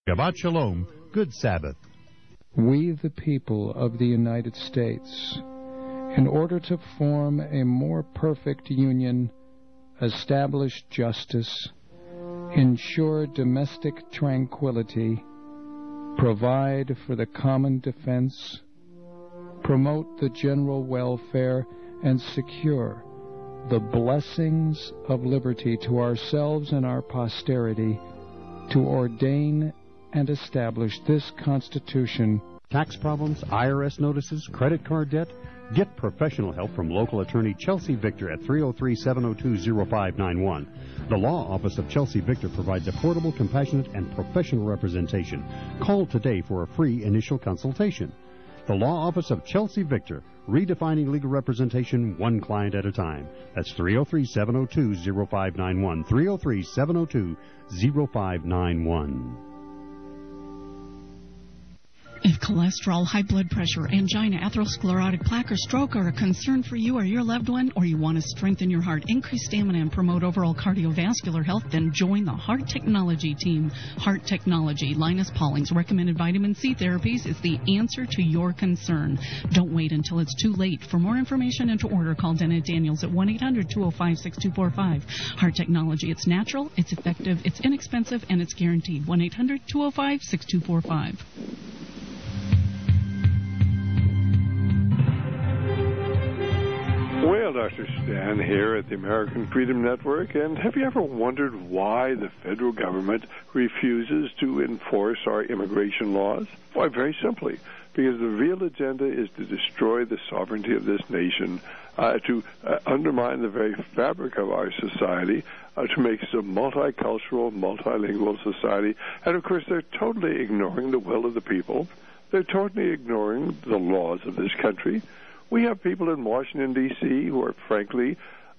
Shabbat Shalom. Good Sabbath. We, the people of the United States, in order to form a more perfect union, establish justice, ensure domestic tranquility, provide for the common defense, promote the general welfare, and secure the blessings of liberty to ourselves and our posterity, to ordain and establish this Constitution. Tax problems, IRS notices, credit card debt? Get professional help from local attorney Chelsea Victor at 303-702-0591. The Law Office of Chelsea Victor provides affordable, compassionate, and professional representation. Call today for a free initial consultation. The Law Office of Chelsea Victor, redefining legal representation one client at a time. That's 303-702-0591, 303-702-0591. If cholesterol, high blood pressure, angina, atherosclerotic plaque, or stroke are a concern for you or your loved one, or you want to strengthen your heart, increase stamina, and promote overall cardiovascular health, then join the Heart Technology team. Heart Technology, Linus Pauling's recommended vitamin C therapies, is the answer to your concern. Don't wait until it's too late. For more information and to order, call Dennett Daniels at 1-800-205-6245. Heart Technology, it's natural, it's effective, it's inexpensive, and it's guaranteed. 1-800-205-6245. Well, Dr. Stan here at the American Freedom Network, and have you ever wondered why the federal government refuses to enforce our immigration laws? Why, very simply, because the real agenda is to destroy the sovereignty of this nation, to undermine the very fabric of our society, to make us a multicultural, multilingual society, and of course they're totally ignoring the will of the people. They're totally ignoring the laws of this country. We have people in Washington, D.C. who are, frankly,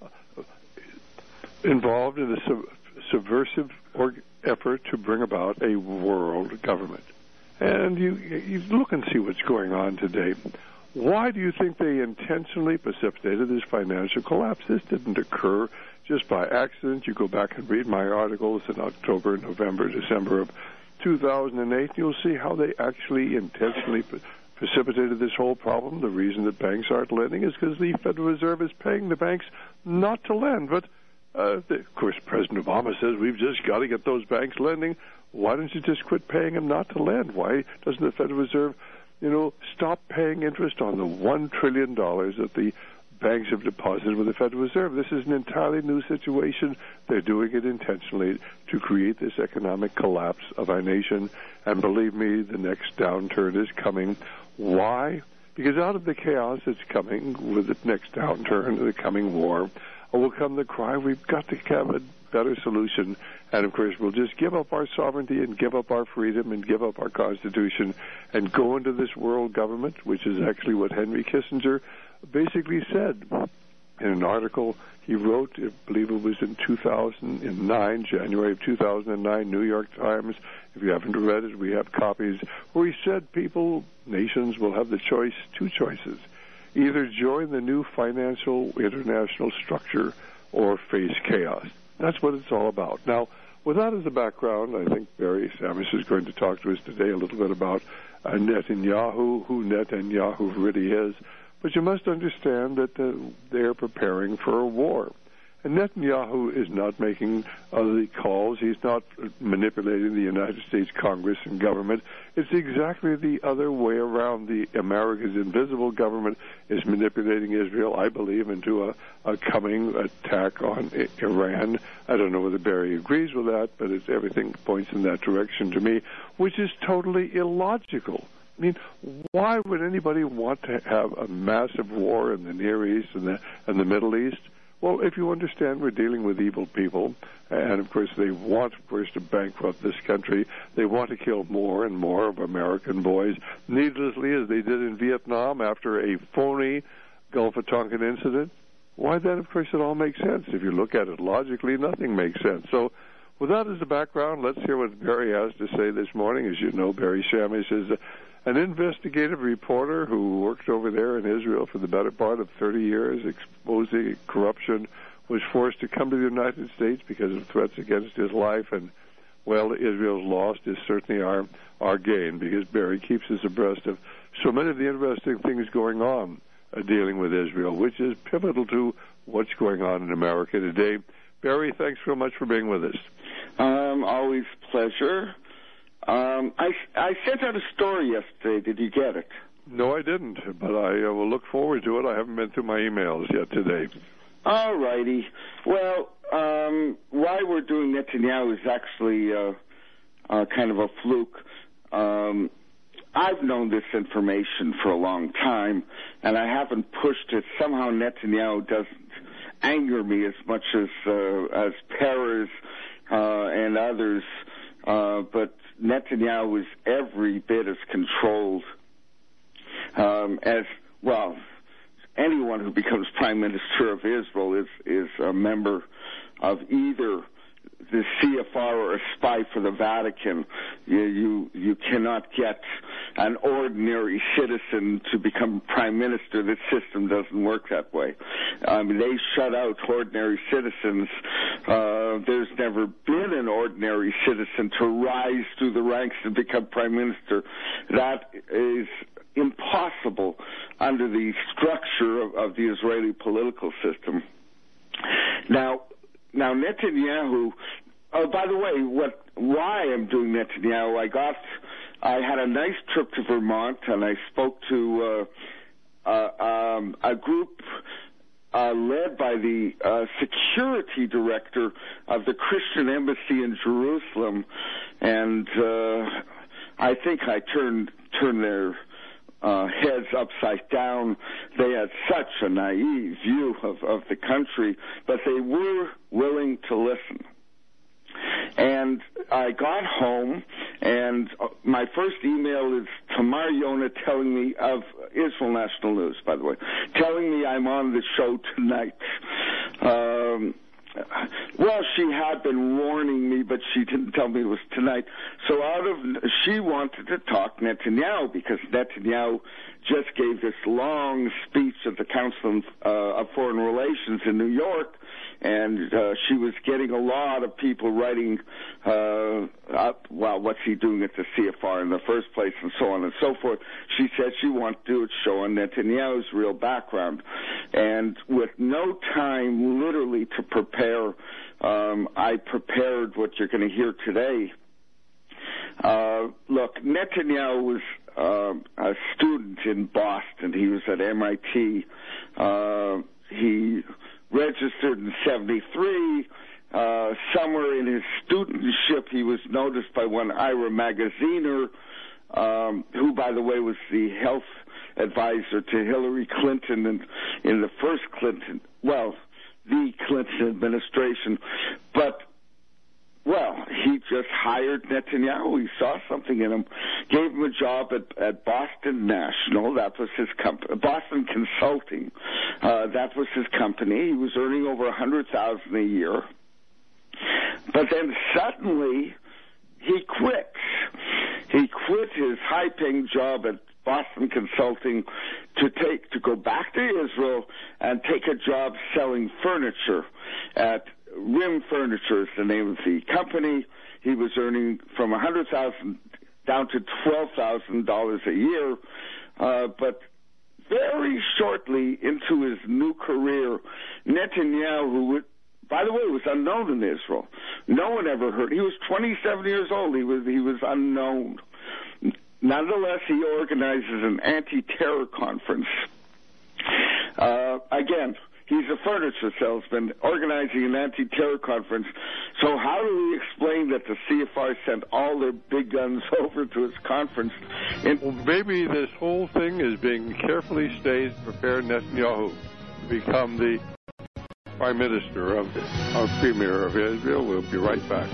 involved in a subversive effort to bring about a world government. And you look and see what's going on today. Why do you think they intentionally precipitated this financial collapse? This didn't occur just by accident. You go back and read my articles in October, November, December of 2008. You'll see how they actually intentionally precipitated this whole problem. The reason that banks aren't lending is because the Federal Reserve is paying the banks not to lend. But, of course, President Obama says we've just got to get those banks lending. Why don't you just quit paying them not to lend? Why doesn't the Federal Reserve, stop paying interest on the $1 trillion that the banks have deposited with the Federal Reserve? This is an entirely new situation. They're doing it intentionally to create this economic collapse of our nation. And believe me, the next downturn is coming. Why? Because out of the chaos that's coming with the next downturn, the coming war, will come the cry, we've got to have a better solution. And, of course, we'll just give up our sovereignty and give up our freedom and give up our Constitution and go into this world government, which is actually what Henry Kissinger basically said in an article he wrote, I believe it was in 2009, January of 2009, New York Times. If you haven't read it, we have copies, where he said nations will have the choice, two choices. Either join the new financial international structure or face chaos. That's what it's all about. Now, with that as a background, I think Barry Samish is going to talk to us today a little bit about Netanyahu, who Netanyahu really is. But you must understand that they're preparing for a war. And Netanyahu is not making the calls. He's not manipulating the United States Congress and government. It's exactly the other way around. The America's invisible government is manipulating Israel, I believe, into a coming attack on Iran. I don't know whether Barry agrees with that, but everything points in that direction to me, which is totally illogical. I mean, why would anybody want to have a massive war in the Near East and the Middle East? Well, if you understand we're dealing with evil people, and, of course, they want, of course, to bankrupt this country. They want to kill more and more of American boys, needlessly, as they did in Vietnam after a phony Gulf of Tonkin incident. Why then, of course, it all makes sense. If you look at it logically, nothing makes sense. So with that as a background, let's hear what Barry has to say this morning. As you know, Barry Shamish is an investigative reporter who worked over there in Israel for the better part of 30 years, exposing corruption, was forced to come to the United States because of threats against his life, and well, Israel's loss is certainly our gain, because Barry keeps us abreast of so many of the interesting things going on dealing with Israel, which is pivotal to what's going on in America today. Barry, thanks so much for being with us. Always pleasure. I sent out a story yesterday. Did you get it? No, I didn't, but I will look forward to it. I haven't been through my emails yet today. All righty. Well, why we're doing Netanyahu is actually kind of a fluke. I've known this information for a long time, and I haven't pushed it. Somehow Netanyahu doesn't anger me as much as Peres and others, but Netanyahu is every bit as controlled as, well, anyone who becomes prime minister of Israel is a member of either the CFR or a spy for the Vatican. You cannot get an ordinary citizen to become prime minister. The system doesn't work that way. They shut out ordinary citizens. There's never been an ordinary citizen to rise through the ranks and become prime minister. That is impossible under the structure of the Israeli political system. Now Netanyahu. Oh, by the way, why I'm doing Netanyahu? I had a nice trip to Vermont, and I spoke to a group led by the security director of the Christian embassy in Jerusalem, and I think I turned their heads upside down. They had such a naive view of the country, but they were willing to listen. And I got home, and my first email is Tamar Yona telling me of Israel National News, by the way, telling me I'm on the show tonight. Well, she had been warning me, but she didn't tell me it was tonight. So she wanted to talk Netanyahu, because Netanyahu just gave this long speech at the Council of Foreign Relations in New York, and she was getting a lot of people writing, what's he doing at the CFR in the first place, and so on and so forth. She said she wanted to do a show on Netanyahu's real background. And with no time, literally, to prepare, I prepared what you're going to hear today. Look, Netanyahu was a student in Boston. He was at MIT. He registered in 1973. Somewhere in his studentship, he was noticed by one Ira Magaziner, who, by the way, was the health advisor to Hillary Clinton in the first Clinton, the Clinton administration. But, he just hired Netanyahu. He saw something in him, gave him a job at Boston National. That was his company. Boston Consulting. That was his company. He was earning over $100,000 a year. But then suddenly he quit. He quit his high-paying job at Boston Consulting to go back to Israel and take a job selling furniture at Rim Furniture is the name of the company. He was earning from $100,000 down to $12,000 a year, but very shortly into his new career, Netanyahu, who, by the way, was unknown in Israel. No one ever heard. He was 27 years old. He was unknown. Nonetheless, he organizes an anti-terror conference. Again, he's a furniture salesman organizing an anti-terror conference. So how do we explain that the CFR sent all their big guns over to his conference? Well, maybe this whole thing is being carefully staged to prepare Netanyahu to become the prime minister of premier of Israel. We'll be right back.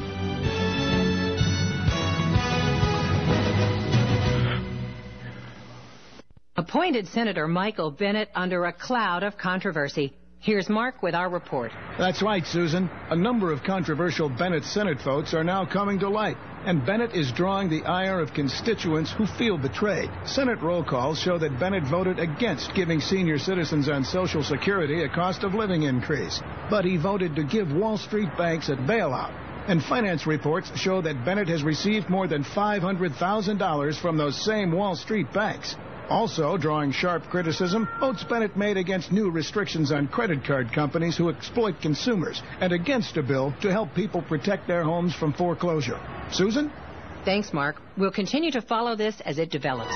Appointed Senator Michael Bennet under a cloud of controversy. Here's Mark with our report. That's right, Susan. A number of controversial Bennet Senate votes are now coming to light, and Bennet is drawing the ire of constituents who feel betrayed. Senate roll calls show that Bennet voted against giving senior citizens on Social Security a cost of living increase, but he voted to give Wall Street banks a bailout And finance reports show that Bennett has received more than $500,000 from those same Wall Street banks. Also, drawing sharp criticism, Oates Bennett made against new restrictions on credit card companies who exploit consumers and against a bill to help people protect their homes from foreclosure. Susan? Thanks, Mark. We'll continue to follow this as it develops.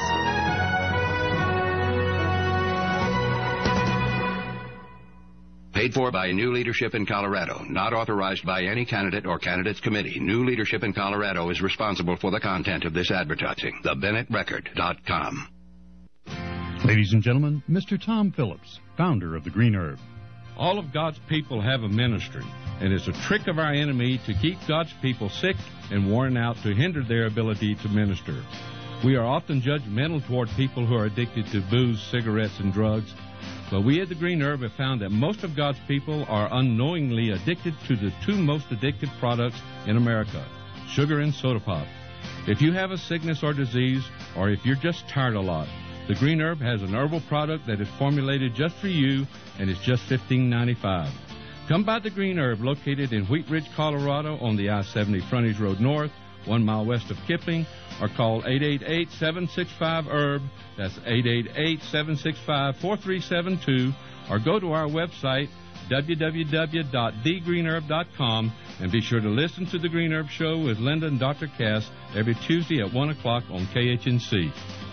Paid for by New Leadership in Colorado. Not authorized by any candidate or candidates committee. New Leadership in Colorado is responsible for the content of this advertising. TheBennettRecord.com. Ladies and gentlemen, Mr. Tom Phillips, founder of the Green Herb. All of God's people have a ministry, and it's a trick of our enemy to keep God's people sick and worn out to hinder their ability to minister. We are often judgmental toward people who are addicted to booze, cigarettes, and drugs, but we at the Green Herb have found that most of God's people are unknowingly addicted to the two most addictive products in America, sugar and soda pop. If you have a sickness or disease, or if you're just tired a lot, the Green Herb has an herbal product that is formulated just for you, and it's just $15.95. Come by the Green Herb, located in Wheat Ridge, Colorado, on the I-70 Frontage Road North, 1 mile west of Kipling, or call 888-765-HERB. That's 888-765-4372, or go to our website, www.thegreenherb.com, and be sure to listen to The Green Herb Show with Linda and Dr. Cass every Tuesday at 1 o'clock on KHNC.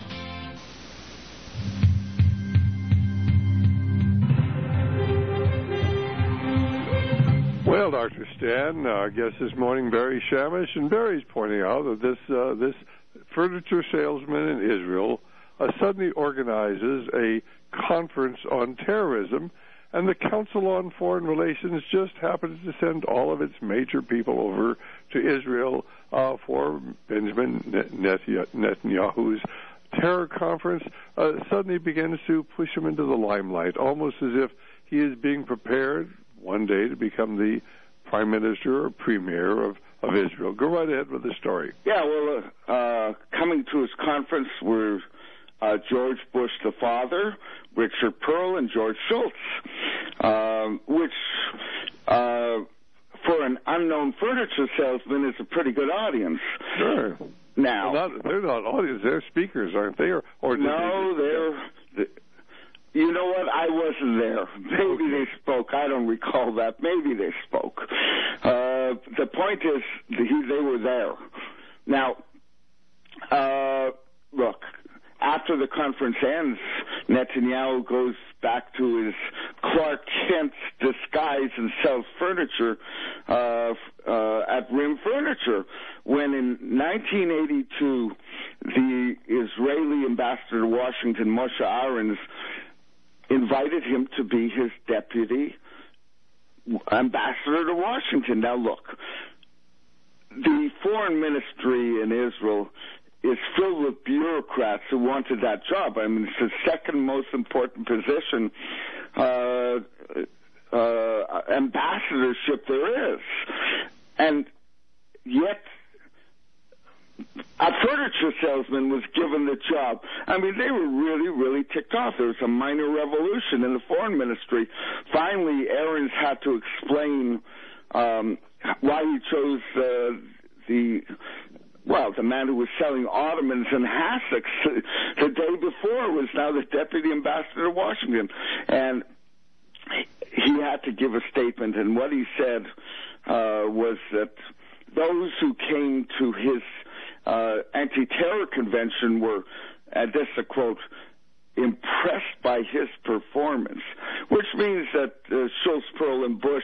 Well, Dr. Stan, our guest this morning, Barry Shamish, and Barry's pointing out that this furniture salesman in Israel suddenly organizes a conference on terrorism, and the Council on Foreign Relations just happens to send all of its major people over to Israel for Benjamin Netanyahu's terror conference. Suddenly begins to push him into the limelight, almost as if he is being prepared one day to become the prime minister or premier of Israel. Go right ahead with the story. Yeah, well, coming to his conference were George Bush the father, Richard Pearl, and George Shultz, which for an unknown furniture salesman is a pretty good audience. Sure. Now, they're not audience; they're speakers, aren't they? Or no, they're. You know what? I wasn't there. Maybe they spoke. I don't recall that. Maybe they spoke. The point is, they were there. Now, look, after the conference ends, Netanyahu goes back to his Clark Kent disguise and sells furniture at Rim Furniture, when in 1982, the Israeli ambassador to Washington, Moshe Ahrens, invited him to be his deputy ambassador to Washington. Now, look, the foreign ministry in Israel is filled with bureaucrats who wanted that job. I mean, it's the second most important position, ambassadorship there is. And yet, a furniture salesman was given the job. I mean, they were really, really ticked off. There was a minor revolution in the foreign ministry. Finally, Ahrens had to explain why he chose the man who was selling ottomans and hassocks the day before was now the deputy ambassador to Washington. And he had to give a statement, and what he said was that those who came to his anti-terror convention were, and this is a quote, impressed by his performance, which means that Schultz, Pearl, and Bush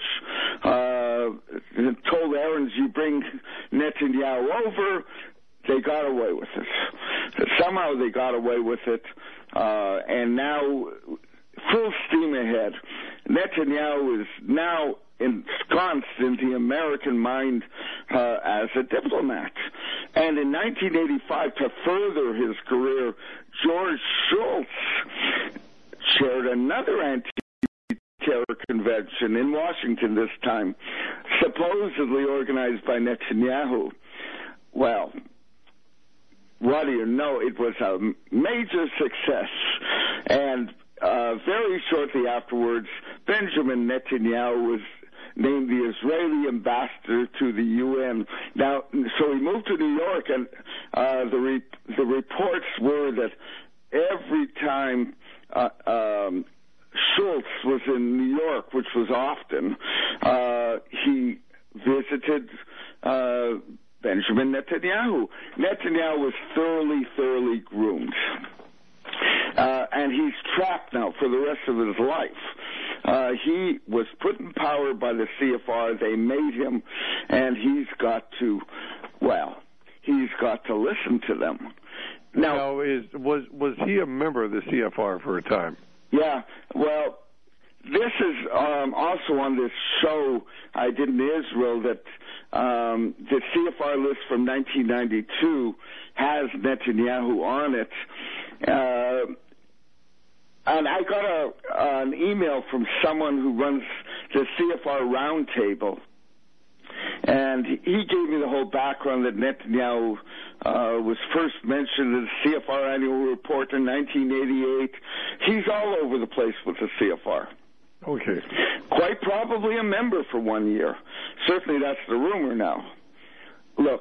told Ahrens, you bring Netanyahu over. They got away with it. Somehow they got away with it, and now full steam ahead. Netanyahu is now ensconced in the American mind as a diplomat. And in 1985, to further his career, George Shultz chaired another anti-terror convention in Washington this time, supposedly organized by Netanyahu. Well, what do you know? It was a major success. And very shortly afterwards, Benjamin Netanyahu was named the Israeli ambassador to the UN. Now, so he moved to New York, and the reports were that every time Schultz was in New York, which was often, he visited Benjamin Netanyahu. Netanyahu was thoroughly groomed. And he's trapped now for the rest of his life. He was put in power by the CFR. They made him, and he's got to listen to them. Now, was he a member of the CFR for a time? Yeah, well, this is also on this show I did in Israel that the CFR list from 1992 has Netanyahu on it. And I got an email from someone who runs the CFR Roundtable, and he gave me the whole background that Netanyahu was first mentioned in the CFR annual report in 1988. He's all over the place with the CFR. Okay. Quite probably a member for 1 year. Certainly that's the rumor now. Look,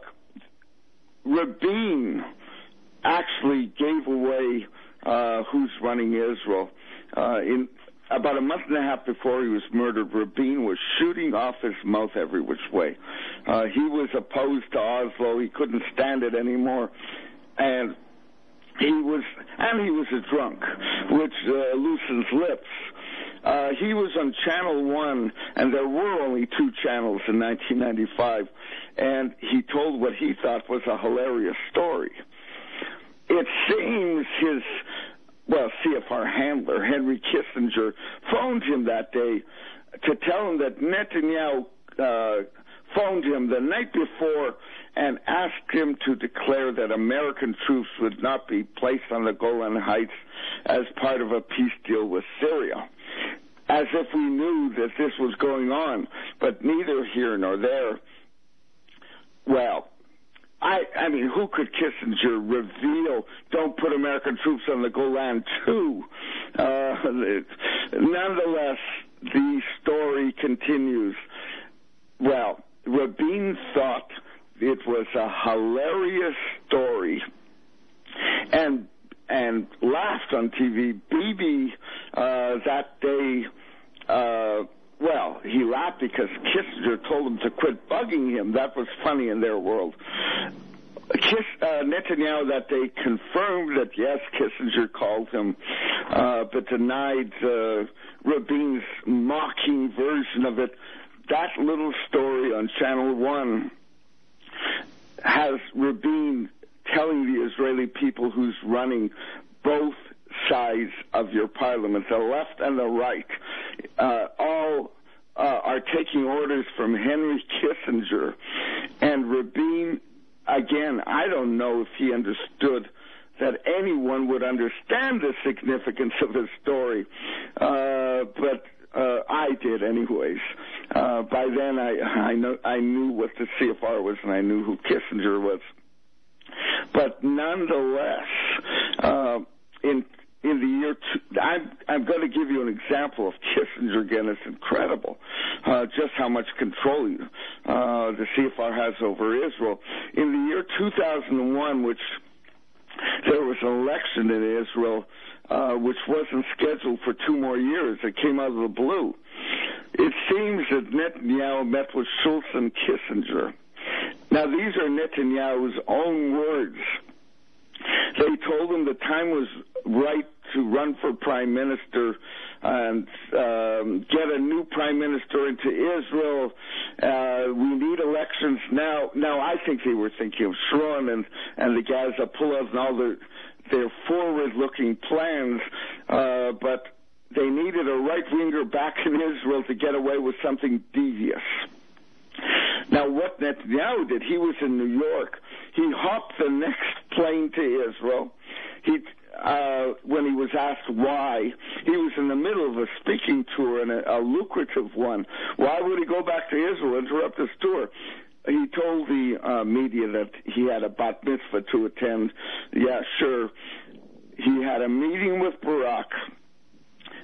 Rabin actually gave away who's running Israel. In about a month and a half before he was murdered, Rabin was shooting off his mouth every which way. He was opposed to Oslo. He couldn't stand it anymore. And he was a drunk, which loosens lips. He was on Channel 1, and there were only 2 channels in 1995, and he told what he thought was a hilarious story. It seems his, CFR handler, Henry Kissinger, phoned him that day to tell him that Netanyahu phoned him the night before and asked him to declare that American troops would not be placed on the Golan Heights as part of a peace deal with Syria. As if we knew that this was going on, but neither here nor there. Well, I mean, who could Kissinger reveal, don't put American troops on the Golan too? Nonetheless, the story continues. Well, Rabin thought it was a hilarious story and laughed on TV. Bibi that day, he laughed because Kissinger told him to quit bugging him. That was funny in their world. Netanyahu that day confirmed that, yes, Kissinger called him, but denied Rabin's mocking version of it. That little story on Channel 1 has Rabin telling the Israeli people who's running both sides of your parliament, the left and the right, all are taking orders from Henry Kissinger. And Rabin, again, I don't know if he understood that anyone would understand the significance of his story, but I did anyways. By then I knew what the CFR was, and I knew who Kissinger was. But nonetheless, in the year I'm going to give you an example of Kissinger again. It's incredible just how much control the CFR has over Israel. In the year 2001, which there was an election in Israel, which wasn't scheduled for 2 more years. It came out of the blue. It seems that Netanyahu met with Schultz and Kissinger. Now, these are Netanyahu's own words. They told him the time was right to run for prime minister and get a new prime minister into Israel. We need elections now. Now, I think they were thinking of Sharon and the Gaza pullout and all their forward-looking plans, but they needed a right-winger back in Israel to get away with something devious. Now, what Netanyahu did, he was in New York. He hopped the next plane to Israel. When he was asked why, he was in the middle of a speaking tour, and a lucrative one. Why would he go back to Israel, interrupt his tour? He told the media that he had a bat mitzvah to attend. Yeah, sure. He had a meeting with Barak.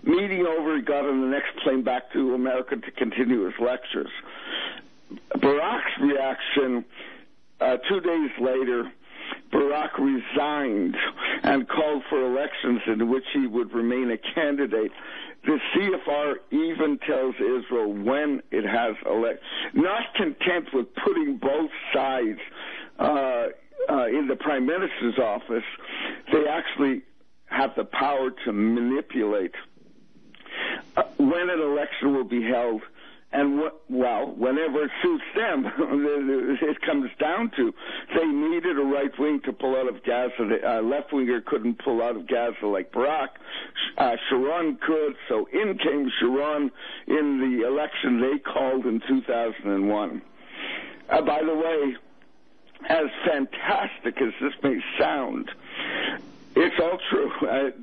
Meeting over, he got on the next plane back to America to continue his lectures. Barack's reaction, 2 days later, Barack resigned and called for elections in which he would remain a candidate. The CFR even tells Israel when it has elections. Not content with putting both sides in the Prime Minister's office, they actually have the power to manipulate when an election will be held. And, whenever it suits them, it comes down to they needed a right wing to pull out of Gaza. A left winger couldn't pull out of Gaza like Barack. Sharon could, so in came Sharon in the election they called in 2001. By the way, as fantastic as this may sound, it's all true.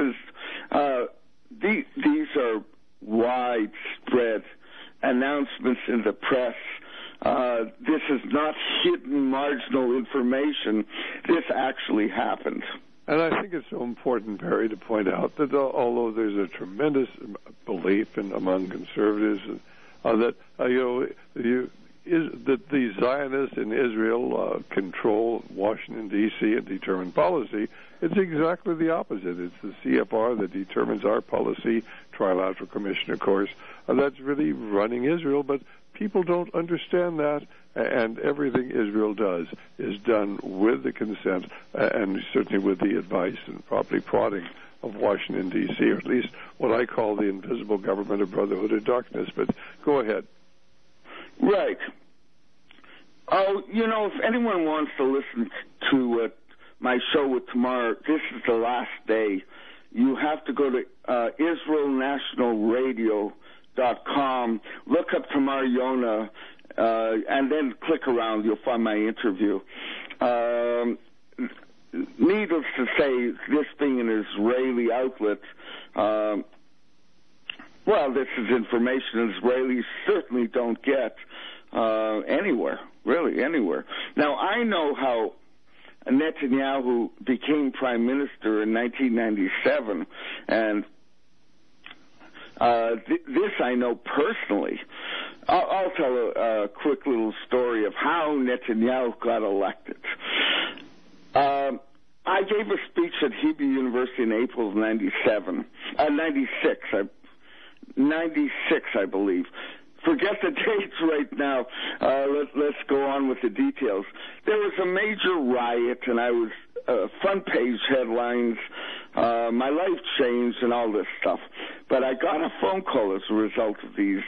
These are widespread announcements in the press. This is not hidden marginal information. This actually happened. And I think it's so important, Barry, to point out that although there's a tremendous belief among conservatives that that the Zionists in Israel control Washington, D.C. and determine policy, it's exactly the opposite. It's the CFR that determines our policy, Trilateral Commission, of course, that's really running Israel, but people don't understand that, and everything Israel does is done with the consent and certainly with the advice and probably prodding of Washington, D.C., or at least what I call the invisible government of Brotherhood of Darkness. But go ahead. Right. Oh, if anyone wants to listen to my show with Tamar, this is the last day. You have to go to IsraelNationalRadio.com, look up Tamar Yona, and then click around. You'll find my interview. Needless to say, this being an Israeli outlet, this is information Israelis certainly don't get anywhere, really anywhere. Now, I know how Netanyahu became prime minister in 1997, and this I know personally. I'll tell a quick little story of how Netanyahu got elected. I gave a speech at Hebrew University in April of 96, I believe. Forget the dates right now. Let's go on with the details. There was a major riot, and I was front page headlines. My life changed and all this stuff. But I got a phone call as a result of these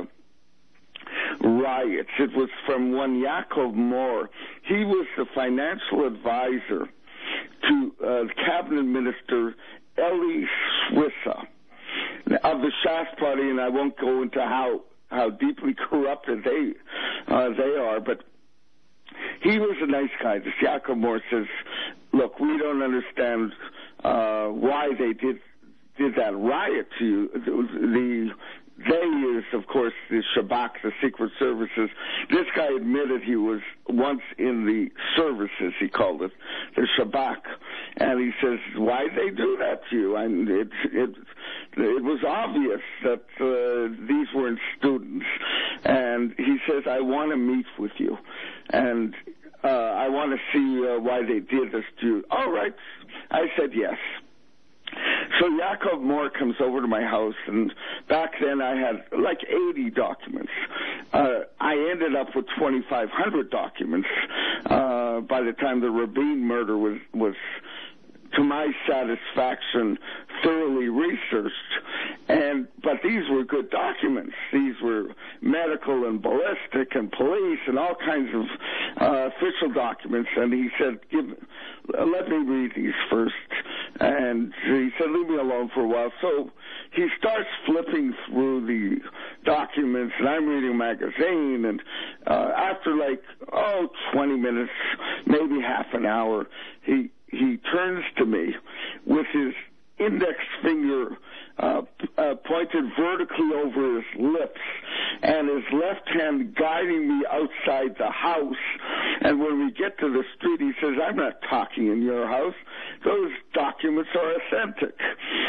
riots. It was from one Yaakov Moore. He was the financial advisor to cabinet minister Eli Swissa of the Shas Party, and I won't go into how deeply corrupted they are, but he was a nice guy. This Yaakov Moore says, look, we don't understand why they did that riot to you. They is, of course, the Shabak, the Secret Services. This guy admitted he was once in the services, he called it, the Shabak. And he says, why did they do that to you? And it was obvious that these weren't students. And he says, I want to meet with you. And I want to see why they did this to you. All right. I said yes. So Yaakov Moore comes over to my house, and back then I had like 80 documents. I ended up with 2,500 documents by the time the Rabin murder was to my satisfaction, thoroughly researched. But these were good documents. These were medical and ballistic and police and all kinds of official documents. And he said, let me read these first. And he said, leave me alone for a while. So he starts flipping through the documents, and I'm reading a magazine. And after 20 minutes, maybe half an hour, he turns to me with his index finger pointed vertically over his lips and his left hand guiding me outside the house. And when we get to the street, he says, I'm not talking in your house. Those documents are authentic.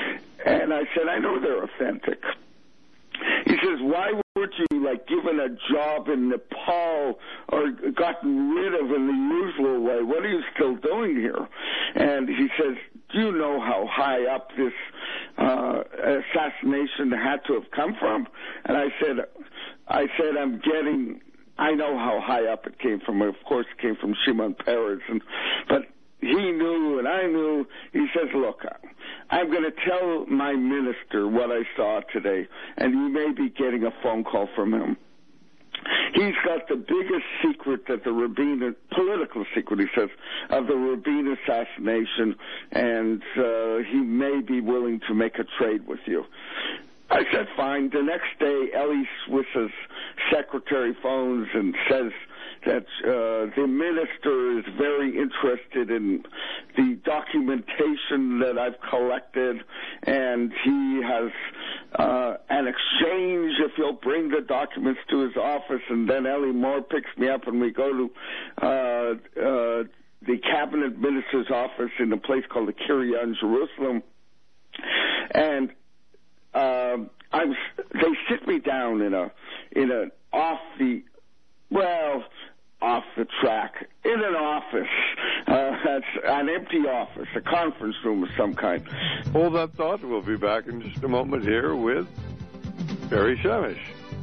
And I said, I know they're authentic. He says, why weren't you, like, given a job in Nepal or gotten rid of in the usual way? What are you still doing here? And he says, do you know how high up this assassination had to have come from? And I said, I know how high up it came from. Of course, it came from Shimon Peres. But he knew and I knew. He says, look, I'm going to tell my minister what I saw today, and you may be getting a phone call from him. He's got the biggest secret that the Rabin, political secret, he says, of the Rabin assassination, and he may be willing to make a trade with you. I said, fine. The next day, Ellie Swiss's secretary phones and says that the minister is very interested in the documentation that I've collected, and he has an exchange if he'll bring the documents to his office. And then Ellie Moore picks me up, and we go to the cabinet minister's office in a place called the Kiryat in Jerusalem, and they sit me down in an off the track, in an office. That's an empty office, a conference room of some kind. Hold that thought. We'll be back in just a moment here with Barry Shemesh.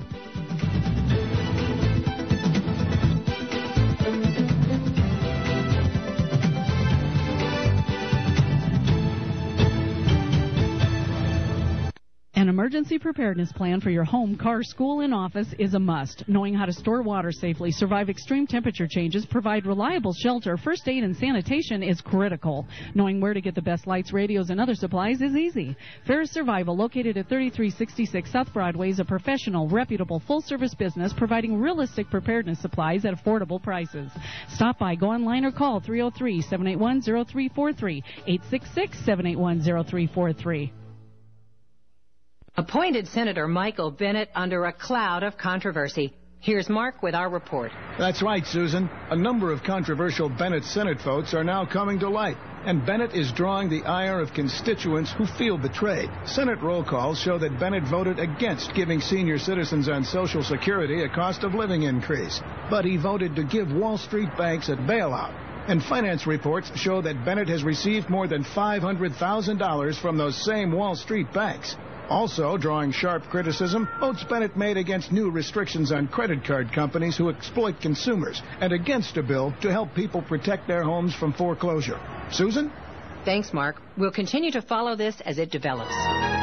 An emergency preparedness plan for your home, car, school, and office is a must. Knowing how to store water safely, survive extreme temperature changes, provide reliable shelter, first aid, and sanitation is critical. Knowing where to get the best lights, radios, and other supplies is easy. Ferris Survival, located at 3366 South Broadway, is a professional, reputable, full-service business providing realistic preparedness supplies at affordable prices. Stop by, go online, or call 303-781-0343, 866-781-0343. Appointed Senator Michael Bennet under a cloud of controversy. Here's Mark with our report. That's right, Susan. A number of controversial Bennet Senate votes are now coming to light, and Bennet is drawing the ire of constituents who feel betrayed. Senate roll calls show that Bennet voted against giving senior citizens on Social Security a cost of living increase, but he voted to give Wall Street banks a bailout. And finance reports show that Bennet has received more than $500,000 from those same Wall Street banks. Also drawing sharp criticism, votes Bennet made against new restrictions on credit card companies who exploit consumers, and against a bill to help people protect their homes from foreclosure. Susan? Thanks, Mark. We'll continue to follow this as it develops.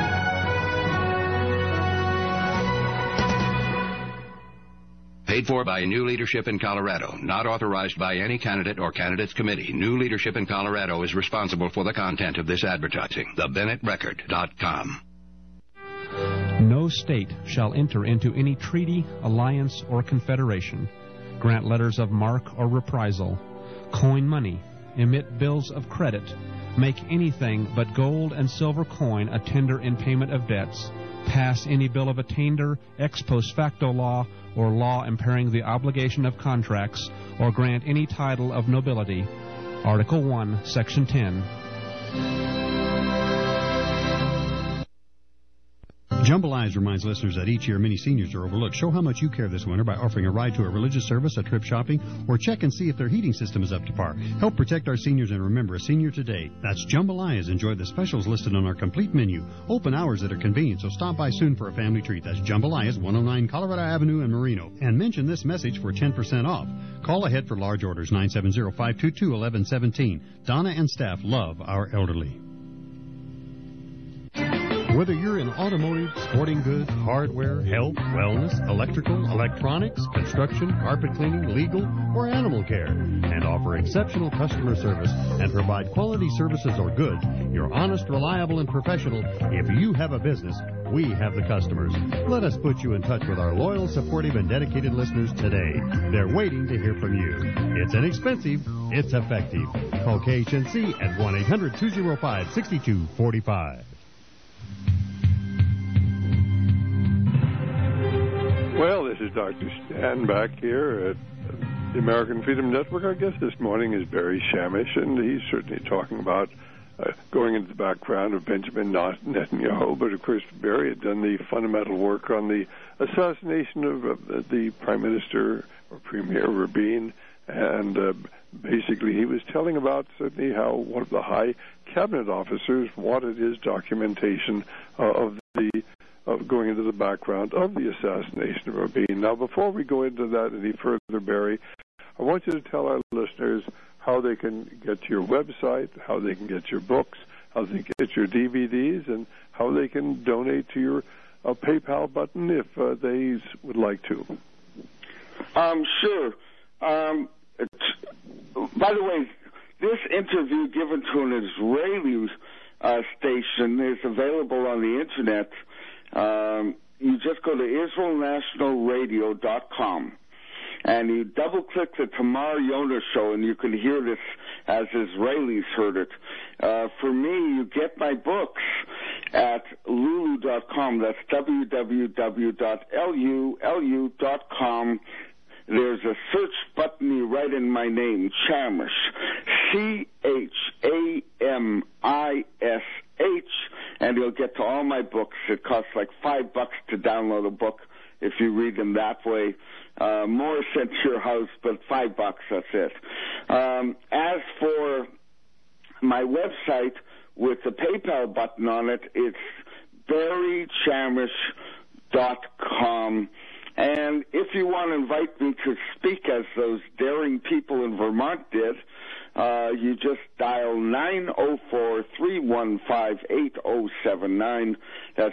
Paid for by new leadership in Colorado, not authorized by any candidate or candidates committee. New leadership in Colorado is responsible for the content of this advertising. TheBennettRecord.com. No state shall enter into any treaty, alliance, or confederation, grant letters of marque or reprisal, coin money, emit bills of credit, make anything but gold and silver coin a tender in payment of debts, pass any bill of attainder, ex post facto law, or law impairing the obligation of contracts, or grant any title of nobility. Article 1, Section 10. Jambalaya reminds listeners that each year many seniors are overlooked. Show how much you care this winter by offering a ride to a religious service, a trip shopping, or check and see if their heating system is up to par. Help protect our seniors and remember a senior today. That's Jambalaya. Enjoy the specials listed on our complete menu. Open hours that are convenient, so stop by soon for a family treat. That's Jambalaya, 109 Colorado Avenue in Marino. And mention this message for 10% off. Call ahead for large orders, 970-522-1117. Donna and staff love our elderly. Whether you're in automotive, sporting goods, hardware, health, wellness, electrical, electronics, construction, carpet cleaning, legal, or animal care, and offer exceptional customer service and provide quality services or goods, you're honest, reliable, and professional. If you have a business, we have the customers. Let us put you in touch with our loyal, supportive, and dedicated listeners today. They're waiting to hear from you. It's inexpensive. It's effective. Call KHNC at 1-800-205-6245. Well, this is Dr. Stan back here at the American Freedom Network. Our guest this morning is Barry Shemesh, and he's certainly talking about going into the background of Benjamin Netanyahu, but of course Barry had done the fundamental work on the assassination of the Prime Minister or Premier Rabin, and basically he was telling about certainly how one of the high cabinet officers wanted his documentation of going into the background of the assassination of Rabin. Now, before we go into that any further, Barry, I want you to tell our listeners how they can get to your website, how they can get your books, how they can get your DVDs, and how they can donate to your PayPal button if they would like to. Sure. By the way, this interview given to an Israeli station is available on the Internet. You just go to IsraelNationalRadio.com. And you double-click the Tamar Yonah show, and you can hear this as Israelis heard it. For me, you get my books at lulu.com. That's www.lulu.com. There's a search button you write in my name, Chamish, Chamish, and you'll get to all my books. It costs like $5 to download a book if you read them that way. More sent to your house, but $5, that's it. As for my website with the PayPal button on it, it's barrychamish.com. And if you want to invite me to speak as those daring people in Vermont did, you just dial 904-315-8079. That's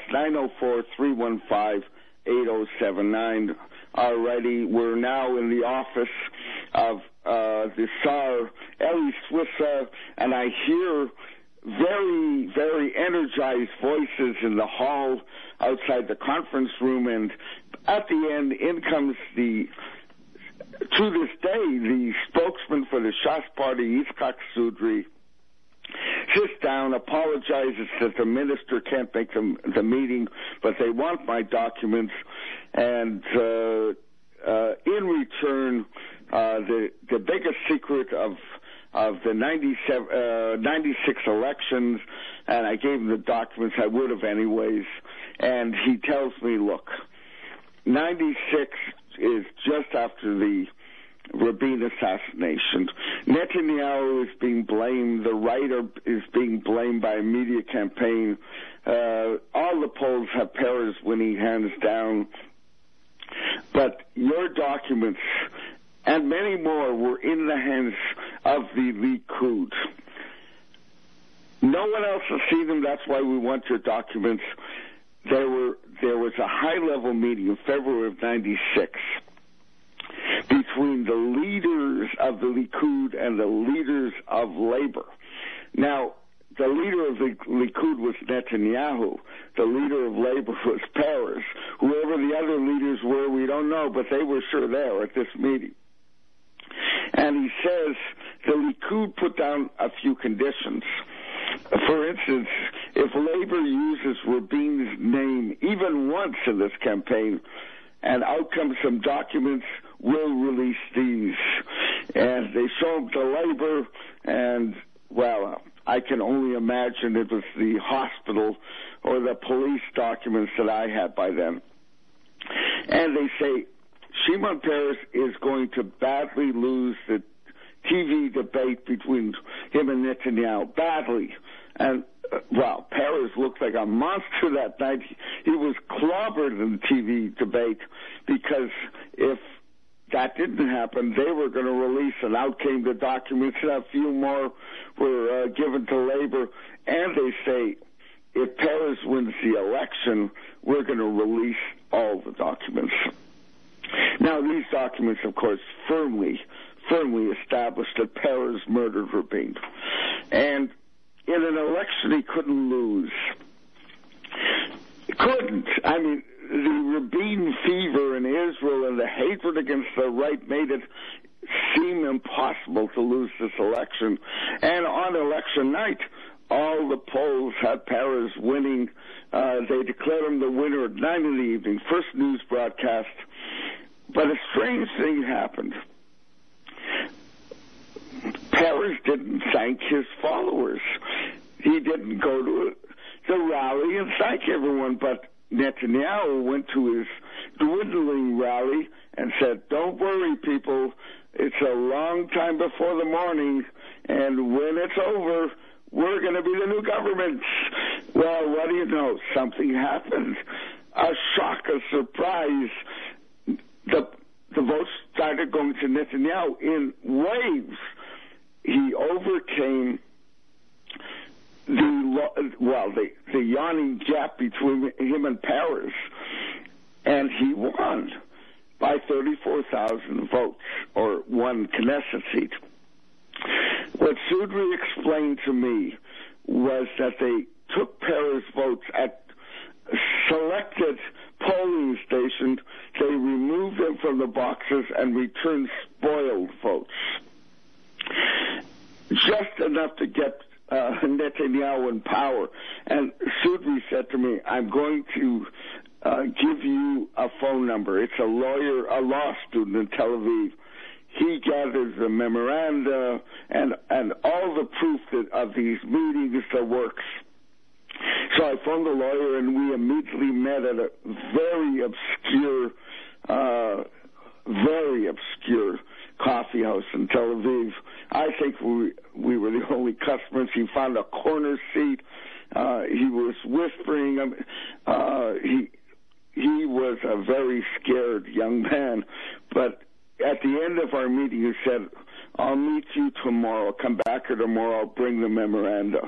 904-315-8079. Alrighty, we're now in the office of the Tsar, Eli Swissa, and I hear very, very energized voices in the hall outside the conference room, and at the end, in comes to this day, the spokesman for the Shas Party, Yitzchak Sudri, sits down, apologizes that the minister can't make the meeting, but they want my documents, and in return, the biggest secret of the 96 elections, and I gave him the documents, I would have anyways, and he tells me, look, 96 is just after the Rabin assassination. Netanyahu is being blamed. The right is being blamed by a media campaign. All the polls have Peres winning hands down. But your documents and many more were in the hands of the Likud. No one else has seen them. That's why we want your documents. There was a high-level meeting in February of 96 between the leaders of the Likud and the leaders of Labor. Now, the leader of the Likud was Netanyahu. The leader of Labor was Peres. Whoever the other leaders were, we don't know, but they were sure there at this meeting. And he says the Likud put down a few conditions. For instance, if Labor uses Rabin's name even once in this campaign, and out comes some documents, we'll release these. And they show them to Labor, and, well, I can only imagine it was the hospital or the police documents that I had by then. And they say, Shimon Peres is going to badly lose the TV debate between him and Netanyahu, badly. And, well, Peres looked like a monster that night. He was clobbered in the TV debate because if that didn't happen, they were going to release, and out came the documents, and a few more were given to Labor. And they say, if Peres wins the election, we're going to release all the documents. Now, these documents, of course, firmly established that Peres murdered Rabin. And in an election he couldn't lose. Couldn't. I mean, the Rabin fever in Israel and the hatred against the right made it seem impossible to lose this election. And on election night, all the polls had Peres winning. They declared him the winner at 9 in the evening, first news broadcast. But a strange thing happened. Peres didn't thank his followers. thank everyone, but Netanyahu went to his dwindling rally and said, don't worry, people, it's a long time before the morning, and when it's over, we're going to be the new government. Well, what do you know? Something happened. A shock, a surprise. The votes started going to Netanyahu in waves. He overcame the yawning gap between him and Paris, and he won by 34,000 votes, or one Knesset seat. What Sudri explained to me was that they took Paris votes at selected polling stations, they removed them from the boxes and returned spoiled votes. Just enough to get Netanyahu in power. And Sudri said to me, I'm going to give you a phone number. It's a law student in Tel Aviv. He gathers the memoranda and all the proof of these meetings, the works. So I phoned the lawyer, and we immediately met at a very obscure coffee house in Tel Aviv. I think we were the only customers. He found a corner seat. He was whispering. He was a very scared young man. But at the end of our meeting, he said, I'll meet you tomorrow. Come back here tomorrow. I'll bring the memoranda.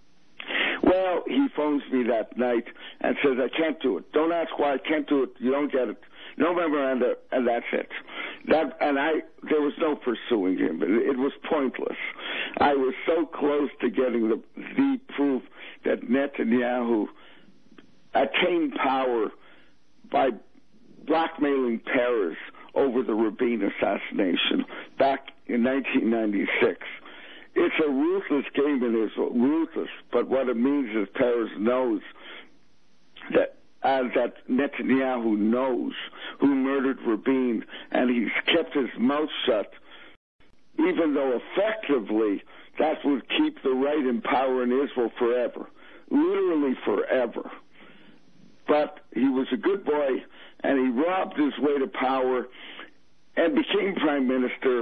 Well, he phones me that night and says, I can't do it. Don't ask why I can't do it. You don't get it. No memoranda, and that's it. There was no pursuing him. It was pointless. I was so close to getting the proof that Netanyahu attained power by blackmailing Paris over the Rabin assassination back in 1996. It's a ruthless game in Israel, ruthless. But what it means is Paris knows that Netanyahu knows who murdered Rabin, and he's kept his mouth shut, even though effectively that would keep the right in power in Israel forever, literally forever. But he was a good boy, and he robbed his way to power and became prime minister,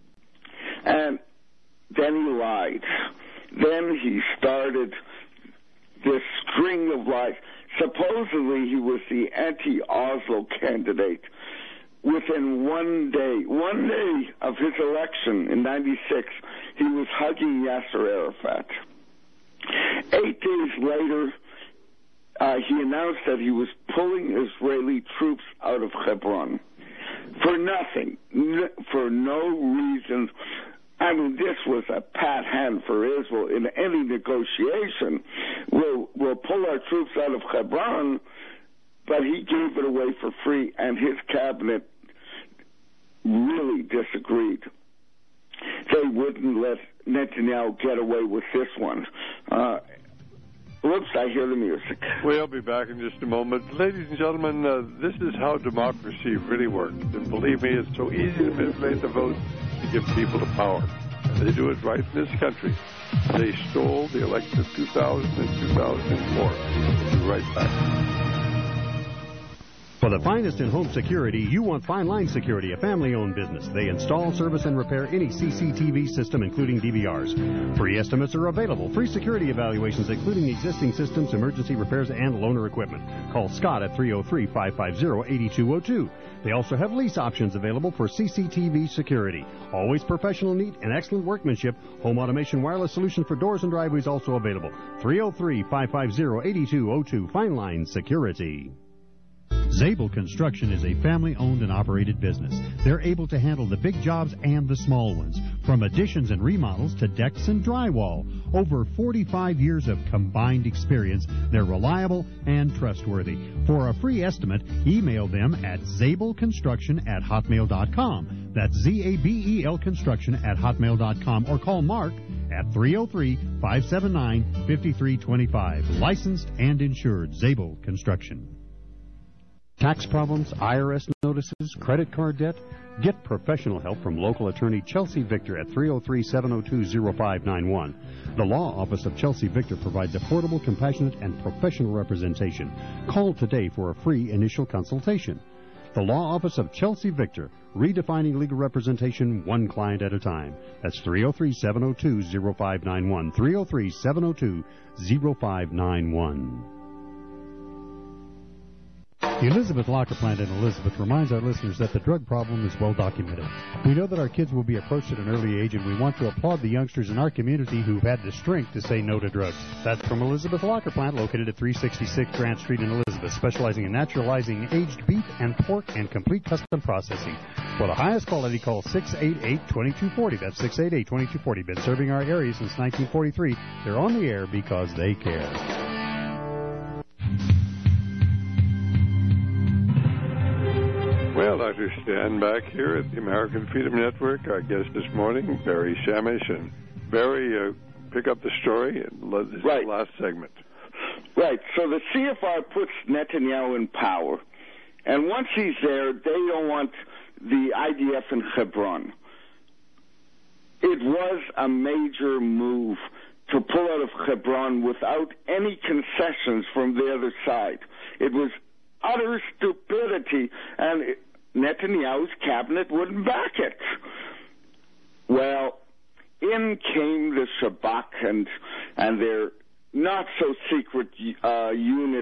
and then he lied. Then he started this string of lies. Supposedly he was the anti-Oslo candidate. Within one day of his election in 96, he was hugging Yasser Arafat. 8 days later, he announced that he was pulling Israeli troops out of Hebron. For nothing, for no reason. I mean, this was a pat hand for Israel in any negotiation. We'll pull our troops out of Hebron, but he gave it away for free, and his cabinet really disagreed. They wouldn't let Netanyahu get away with this one. Whoops, I hear the music. We'll be back in just a moment. Ladies and gentlemen, this is how democracy really works. And believe me, it's so easy to manipulate the vote to give people the power. And they do it right in this country. They stole the election of 2000 and 2004. We'll be right back. For the finest in home security, you want Fine Line Security, a family-owned business. They install, service, and repair any CCTV system, including DVRs. Free estimates are available. Free security evaluations, including existing systems, emergency repairs, and loaner equipment. Call Scott at 303-550-8202. They also have lease options available for CCTV security. Always professional, neat, and excellent workmanship. Home automation wireless solution for doors and driveways also available. 303-550-8202. Fine Line Security. Zabel Construction is a family-owned and operated business. They're able to handle the big jobs and the small ones, from additions and remodels to decks and drywall. Over 45 years of combined experience, they're reliable and trustworthy. For a free estimate, email them at zabelconstruction@hotmail.com. That's ZABEL construction@hotmail.com, or call Mark at 303-579-5325. Licensed and insured. Zabel Construction. Tax problems, IRS notices, credit card debt? Get professional help from local attorney Chelsea Victor at 303-702-0591. The Law Office of Chelsea Victor provides affordable, compassionate, and professional representation. Call today for a free initial consultation. The Law Office of Chelsea Victor, redefining legal representation one client at a time. That's 303-702-0591, 303-702-0591. The Elizabeth Locker Plant in Elizabeth reminds our listeners that the drug problem is well documented. We know that our kids will be approached at an early age, and we want to applaud the youngsters in our community who've had the strength to say no to drugs. That's from Elizabeth Locker Plant, located at 366 Grant Street in Elizabeth, specializing in naturalizing aged beef and pork and complete custom processing. For the highest quality, call 688-2240. That's 688-2240. Been serving our area since 1943. They're on the air because they care. Well, Dr. Stan back here at the American Freedom Network. Our guest this morning, Barry Shamish. And Barry, pick up the story and this is the last segment. Right. So the CFR puts Netanyahu in power. And once he's there, they don't want the IDF in Hebron. It was a major move to pull out of Hebron without any concessions from the other side. It was utter stupidity, and Netanyahu's cabinet wouldn't back it. Well, in came the Shabak and their not-so-secret unit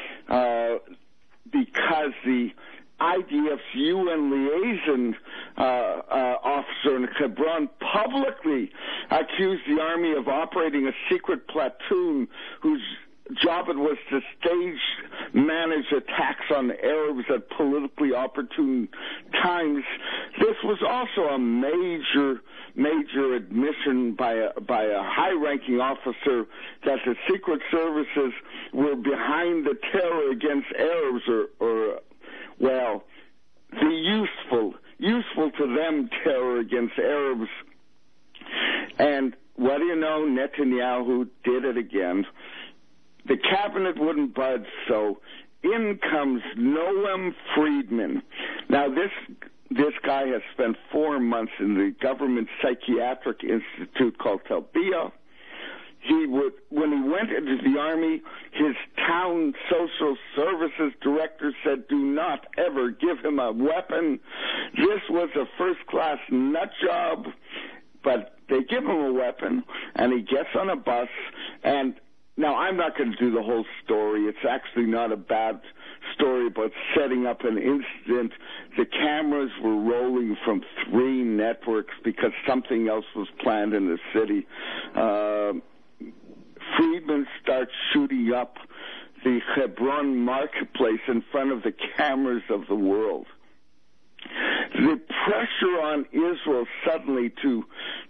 because the IDF's UN liaison officer in Hebron publicly accused the army of operating a secret platoon whose job it was to manage attacks on Arabs at politically opportune times. This was also a major admission by a high-ranking officer that the secret services were behind the terror against Arabs, or the useful to them terror against Arabs. And what do you know? Netanyahu did it again. The cabinet wouldn't budge, so in comes Noam Friedman. Now, this guy has spent 4 months in the government psychiatric institute called Talbia. When he went into the army, his town social services director said, "Do not ever give him a weapon." This was a first-class nut job, but they give him a weapon, and he gets on a bus, and now, I'm not going to do the whole story. It's actually not a bad story about setting up an incident. The cameras were rolling from 3 networks because something else was planned in the city. Friedman starts shooting up the Hebron marketplace in front of the cameras of the world. The pressure on Israel suddenly to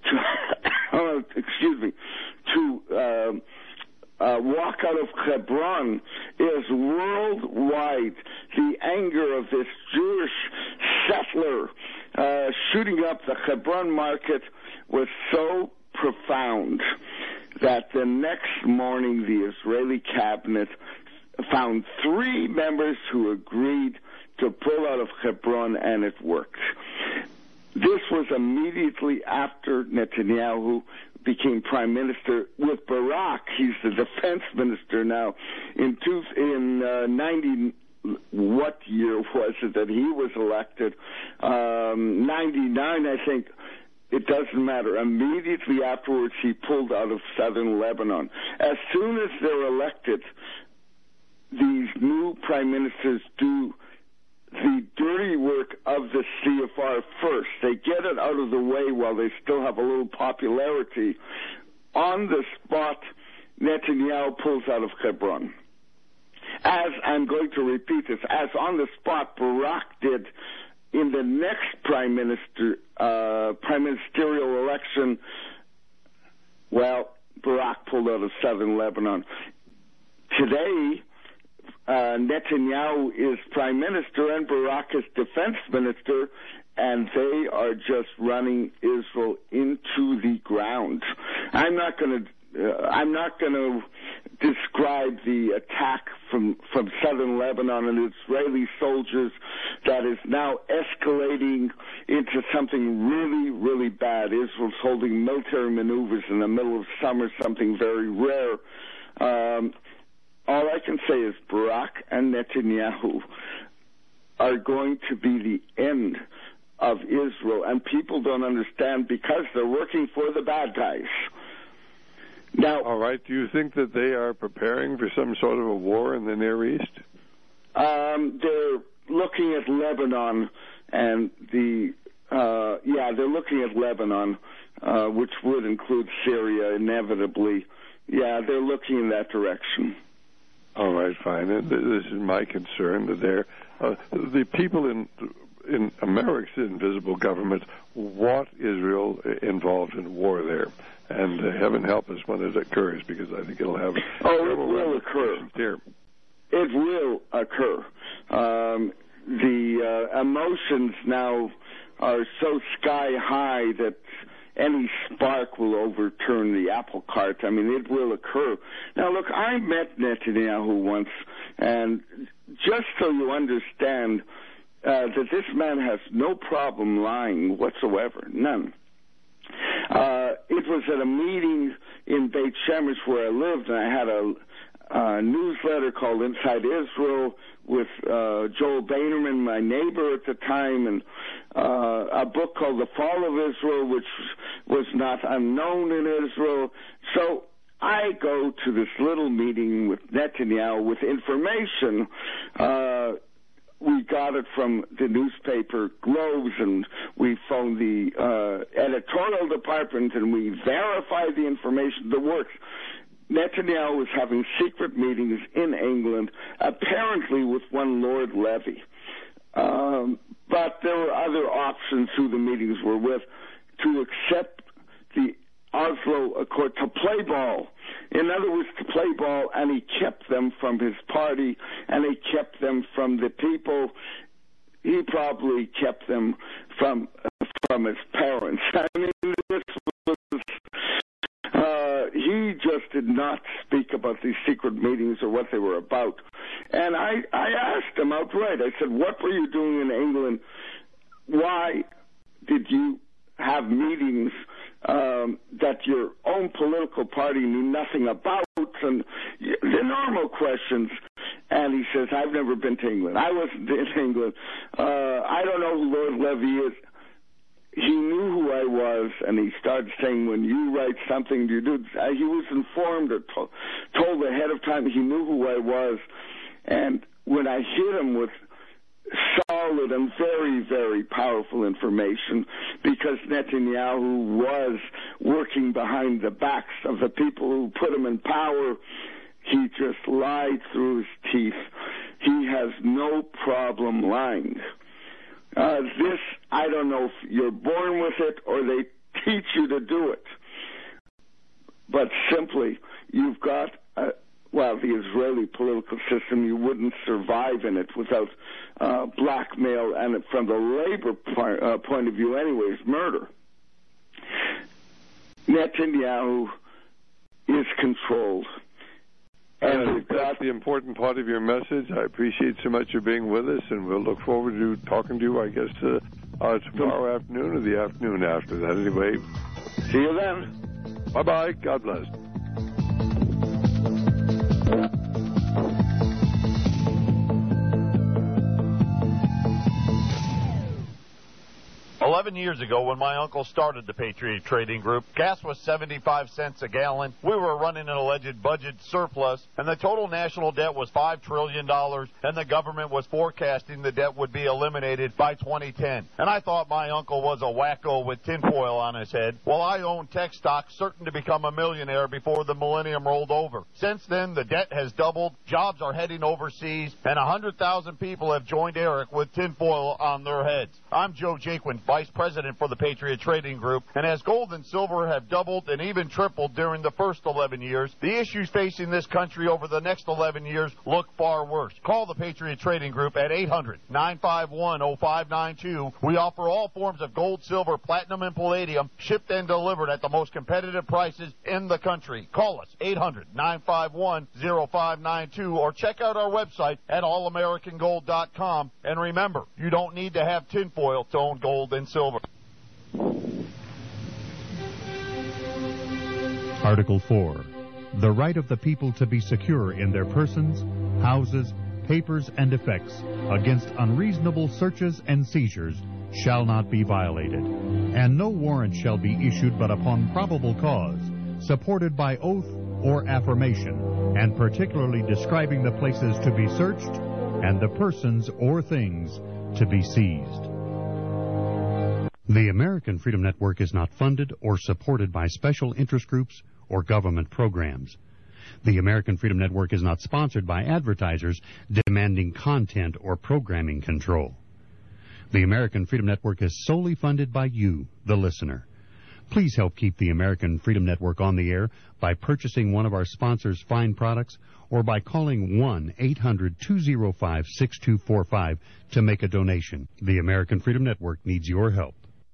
walk out of Hebron is worldwide. The anger of this Jewish settler shooting up the Hebron market was so profound that the next morning the Israeli cabinet found 3 members who agreed to pull out of Hebron, and it worked. This was immediately after Netanyahu became prime minister with Barak. He's the defense minister now. In 90, what year was it that he was elected? 99, I think. It doesn't matter. Immediately afterwards, he pulled out of southern Lebanon. As soon as they're elected, these new prime ministers do the dirty work of the CFR first. They get it out of the way while they still have a little popularity. On the spot, Netanyahu pulls out of Hebron. As I'm going to repeat this, as on the spot Barak did in the next prime ministerial election, Barak pulled out of southern Lebanon. Today, Netanyahu is prime minister and Barak is defense minister, and they are just running Israel into the ground. I'm not going to described the attack from southern Lebanon and Israeli soldiers that is now escalating into something really, really bad. Israel's holding military maneuvers in the middle of summer, something very rare. All I can say is Barak and Netanyahu are going to be the end of Israel, and people don't understand because they're working for the bad guys. Now, all right, do you think that they are preparing for some sort of a war in the Near East? They're looking at Lebanon, and they're looking at Lebanon, which would include Syria inevitably. Yeah, they're looking in that direction. All right, fine. This is my concern that the people in America's invisible government want Israel involved in war there. And heaven help us when it occurs, because I think it'll have... It will occur. Here. It will occur. The emotions now are so sky high that any spark will overturn the apple cart. I mean, it will occur. Now, look, I met Netanyahu once, and just so you understand that this man has no problem lying whatsoever, none. It was at a meeting in Beit Shemesh where I lived, and I had a newsletter called Inside Israel with Joel Bainerman, my neighbor at the time, and a book called The Fall of Israel, which was not unknown in Israel. So I go to this little meeting with Netanyahu with information. We got it from the newspaper Globes, and we phoned the editorial department, and we verified the information that works. Netanyahu was having secret meetings in England, apparently with one Lord Levy. But there were other options who the meetings were with to accept the Oslo Accord, to play ball. In other words, to play ball, and he kept them from his party, and he kept them from the people. He probably kept them from his parents. I mean, this was... he just did not speak about these secret meetings or what they were about. And I asked him outright, I said, what were you doing in England? Why did you have meetings that your own political party knew nothing about? And the normal questions. And he says, I've never been to England. I wasn't in England. I don't know who Lord Levy is. He knew who I was, and he started saying, when you write something, you do. He was informed or told ahead of time. He knew who I was. And when I hit him with solid and very, very powerful information, because Netanyahu was working behind the backs of the people who put him in power, he just lied through his teeth. He has no problem lying. This, I don't know if you're born with it or they teach you to do it. But simply, you've got, the Israeli political system, you wouldn't survive in it without blackmail, and from the labor point of view anyways, murder. Netanyahu is controlled. And that's the important part of your message. I appreciate so much your being with us, and we'll look forward to talking to you, I guess, tomorrow afternoon or the afternoon after that. Anyway, see you then. Bye-bye. God bless. $11 years ago, when my uncle started the Patriot Trading Group, gas was 75 cents a gallon. We were running an alleged budget surplus, and the total national debt was $5 trillion, and the government was forecasting the debt would be eliminated by 2010. And I thought my uncle was a wacko with tinfoil on his head. Well, I owned tech stocks, certain to become a millionaire before the millennium rolled over. Since then, the debt has doubled, jobs are heading overseas, and 100,000 people have joined Eric with tinfoil on their heads. I'm Joe Jaquin, Vice president for the Patriot Trading Group, and as gold and silver have doubled and even tripled during the first 11 years, the issues facing this country over the next 11 years look far worse. Call the Patriot Trading Group at 800-951-0592. We offer all forms of gold, silver, platinum, and palladium, shipped and delivered at the most competitive prices in the country. Call us, 800-951-0592, or check out our website at allamericangold.com. And remember, you don't need to have tinfoil to own gold and silver. Article 4. The right of the people to be secure in their persons, houses, papers, and effects against unreasonable searches and seizures shall not be violated, and no warrant shall be issued but upon probable cause, supported by oath or affirmation, and particularly describing the places to be searched and the persons or things to be seized. The American Freedom Network is not funded or supported by special interest groups or government programs. The American Freedom Network is not sponsored by advertisers demanding content or programming control. The American Freedom Network is solely funded by you, the listener. Please help keep the American Freedom Network on the air by purchasing one of our sponsors' fine products or by calling 1-800-205-6245 to make a donation. The American Freedom Network needs your help.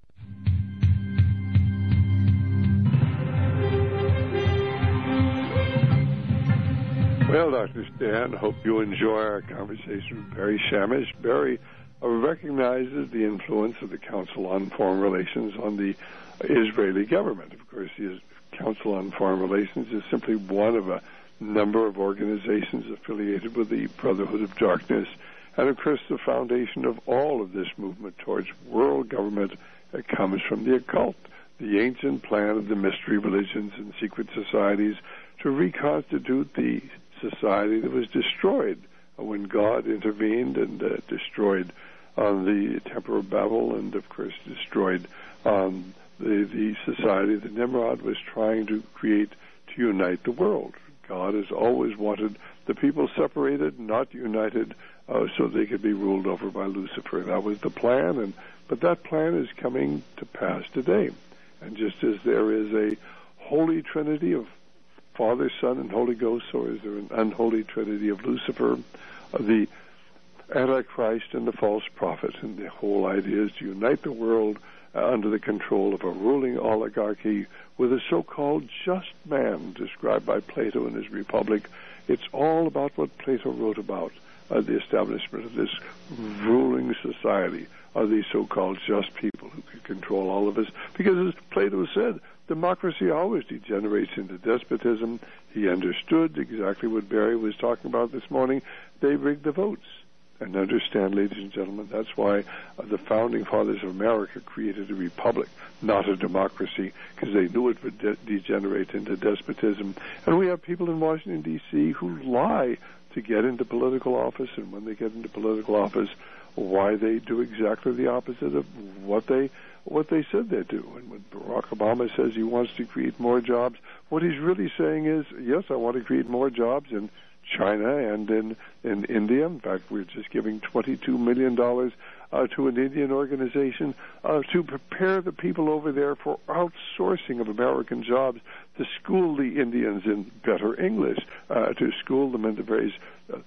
Well, Dr. Stan, hope you enjoy our conversation with Barry Shamish. Barry recognizes the influence of the Council on Foreign Relations on the Israeli government. Of course, the Council on Foreign Relations is simply one of a number of organizations affiliated with the Brotherhood of Darkness, and of course the foundation of all of this movement towards world government comes from the occult, the ancient plan of the mystery religions and secret societies to reconstitute the society that was destroyed when God intervened and destroyed the Temple of Babel, and of course destroyed the society that Nimrod was trying to create to unite the world. God has always wanted the people separated, not united, so they could be ruled over by Lucifer. That was the plan, but that plan is coming to pass today. And just as there is a holy trinity of Father, Son, and Holy Ghost, so is there an unholy trinity of Lucifer, the Antichrist, and the false prophet. And the whole idea is to unite the world under the control of a ruling oligarchy with a so-called just man described by Plato in his Republic. It's all about what Plato wrote about, the establishment of this ruling society of these so-called just people who could control all of us. Because as Plato said, democracy always degenerates into despotism. He understood exactly what Barry was talking about this morning. They rigged the votes. And understand, ladies and gentlemen, that's why the founding fathers of America created a republic, not a democracy, because they knew it would degenerate into despotism. And we have people in Washington, D.C. who lie to get into political office, and when they get into political office, why they do exactly the opposite of what they said they'd do. And when Barack Obama says he wants to create more jobs, what he's really saying is, yes, I want to create more jobs in China and in India. In fact, we're just giving $22 million to an Indian organization to prepare the people over there for outsourcing of American jobs, to school the Indians in better English, to school them in the various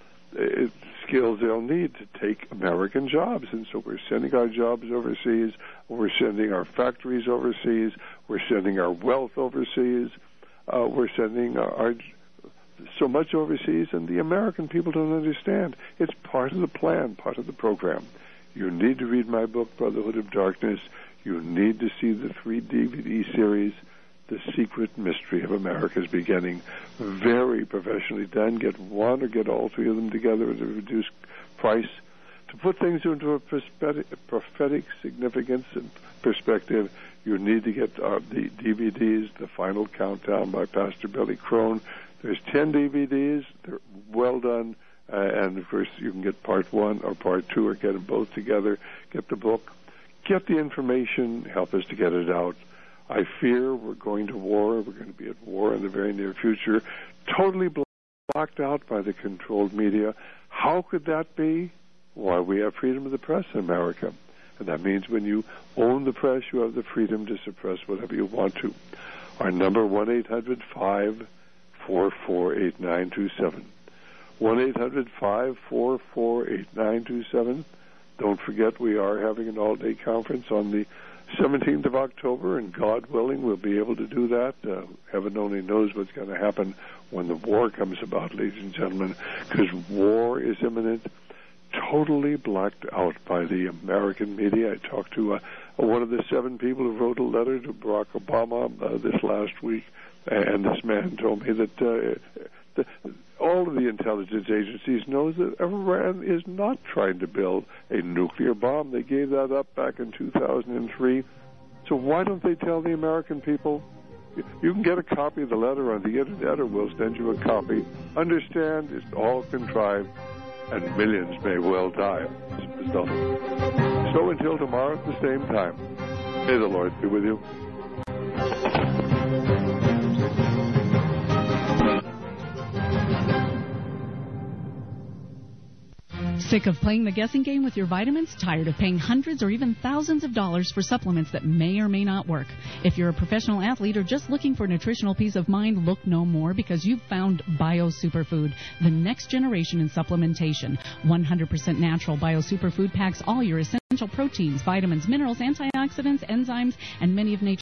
skills they'll need to take American jobs. And so we're sending our jobs overseas, we're sending our factories overseas, we're sending our wealth overseas, we're sending our so much overseas, and the American people don't understand. It's part of the plan, part of the program. You need to read my book, Brotherhood of Darkness. You need to see the 3 DVD series, The Secret Mystery of America's Beginning. Very professionally done. Get one or get all 3 of them together at a reduced price. To put things into a prophetic significance and perspective, you need to get the DVDs, The Final Countdown by Pastor Billy Crone. There's 10 DVDs. They're well done. And, of course, you can get part 1 or part 2 or get them both together. Get the book. Get the information. Help us to get it out. I fear we're going to war. We're going to be at war in the very near future. Totally blocked out by the controlled media. How could that be? Why, we have freedom of the press in America. And that means when you own the press, you have the freedom to suppress whatever you want to. Our number, 1-800-544-8927. 1-800-544-8927. Don't forget, we are having an all-day conference on the 17th of October, and God willing, we'll be able to do that. Heaven only knows what's going to happen when the war comes about, ladies and gentlemen, because war is imminent, totally blacked out by the American media. I talked to one of the 7 people who wrote a letter to Barack Obama this last week, and this man told me that all of the intelligence agencies know that Iran is not trying to build a nuclear bomb. They gave that up back in 2003. So why don't they tell the American people? You can get a copy of the letter on the internet, or we'll send you a copy. Understand, it's all contrived, and millions may well die as a result. So until tomorrow at the same time, may the Lord be with you. Sick of playing the guessing game with your vitamins? Tired of paying hundreds or even thousands of dollars for supplements that may or may not work? If you're a professional athlete or just looking for nutritional peace of mind, look no more, because you've found Bio Superfood, the next generation in supplementation. 100% natural Bio Superfood packs all your essential proteins, vitamins, minerals, antioxidants, enzymes, and many of nature's